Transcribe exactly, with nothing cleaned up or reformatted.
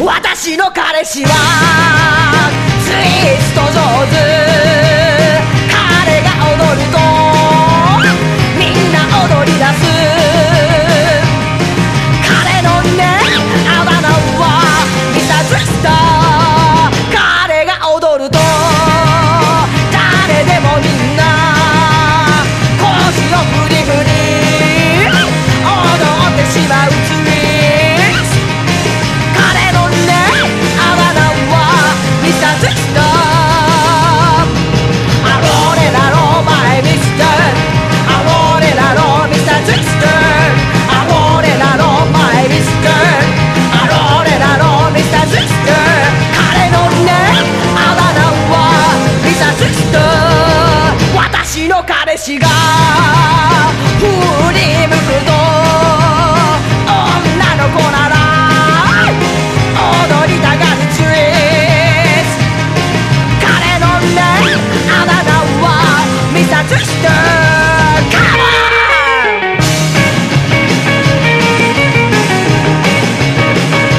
私の彼氏はツイスト上手、彼が踊るとみんな踊り出す。彼のねあだ名はミスターツイスター。彼が踊ると誰でもみんな腰をフリフリ踊ってしまうツイスト。彼のねあだ名はミスターツイスター。I want it all my mister, I want it allミスターツイスター。 I want it all my mister, I want it allミスターツイスター。 彼のねあだ名はミスターツイスター。私の彼氏が振り向くと女の子なら踊りたがるツイスト。彼のねあだ名はミスターツイスター。